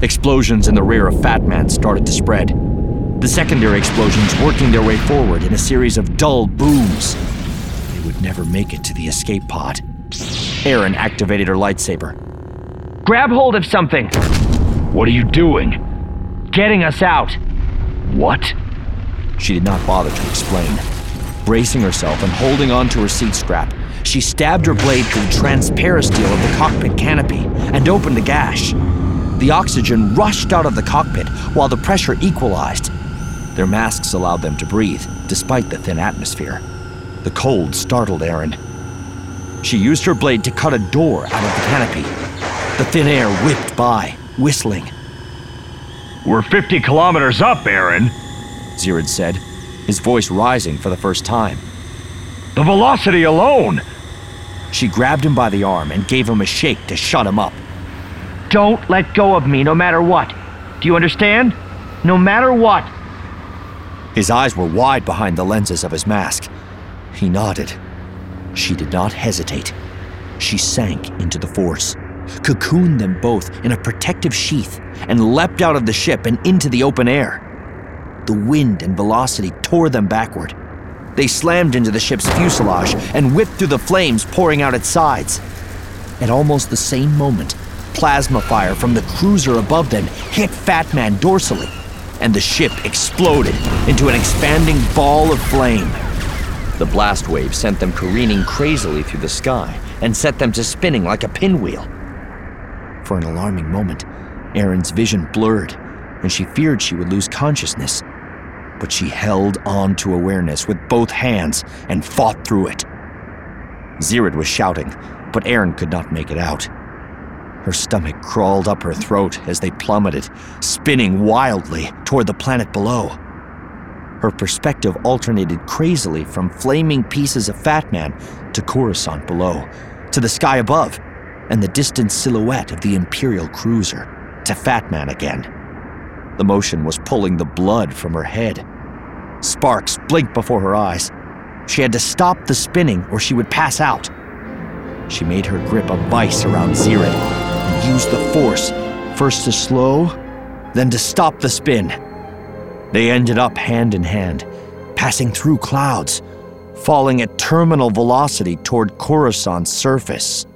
Explosions in the rear of Fat Man started to spread. The secondary explosions working their way forward in a series of dull booms. They would never make it to the escape pod. Erin activated her lightsaber. Grab hold of something. What are you doing? Getting us out. What? She did not bother to explain. Bracing herself and holding onto her seat strap, she stabbed her blade through the transparasteel of the cockpit canopy and opened a gash. The oxygen rushed out of the cockpit while the pressure equalized. Their masks allowed them to breathe, despite the thin atmosphere. The cold startled Erin. She used her blade to cut a door out of the canopy. The thin air whipped by, whistling. We're 50 kilometers up, Erin, Zirid said, his voice rising for the first time. The velocity alone! She grabbed him by the arm and gave him a shake to shut him up. Don't let go of me no matter what. Do you understand? No matter what. His eyes were wide behind the lenses of his mask. He nodded. She did not hesitate. She sank into the Force, cocooned them both in a protective sheath, and leapt out of the ship and into the open air. The wind and velocity tore them backward. They slammed into the ship's fuselage and whipped through the flames pouring out its sides. At almost the same moment, plasma fire from the cruiser above them hit Fat Man dorsally, and the ship exploded into an expanding ball of flame. The blast wave sent them careening crazily through the sky and set them to spinning like a pinwheel. For an alarming moment, Erin's vision blurred, and she feared she would lose consciousness. But she held on to awareness with both hands and fought through it. Zirid was shouting, but Erin could not make it out. Her stomach crawled up her throat as they plummeted, spinning wildly toward the planet below. Her perspective alternated crazily from flaming pieces of Fat Man to Coruscant below, to the sky above, and the distant silhouette of the Imperial cruiser, to Fat Man again. The motion was pulling the blood from her head. Sparks blinked before her eyes. She had to stop the spinning or she would pass out. She made her grip a vice around Zirid and used the Force, first to slow, then to stop the spin. They ended up hand in hand, passing through clouds, falling at terminal velocity toward Coruscant's surface.